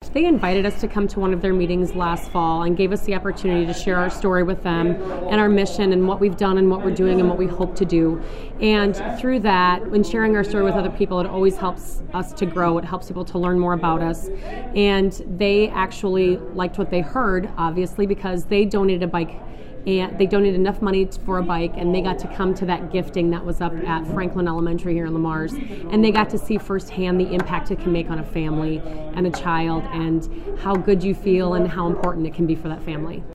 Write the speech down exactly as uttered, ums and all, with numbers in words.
they invited us to come to one of their meetings last fall and gave us the opportunity to share our story with them and our mission and what we've done and what we're doing and what we hope to do. And through that, when sharing our story with other people, it always helps us to grow. It helps people to learn more about us. And they actually liked what they heard, obviously, because they donated a bike. And they donated enough money for a bike, and they got to come to that gifting that was up at Franklin Elementary here in Lamars, and they got to see firsthand the impact it can make on a family and a child, and how good you feel and how important it can be for that family.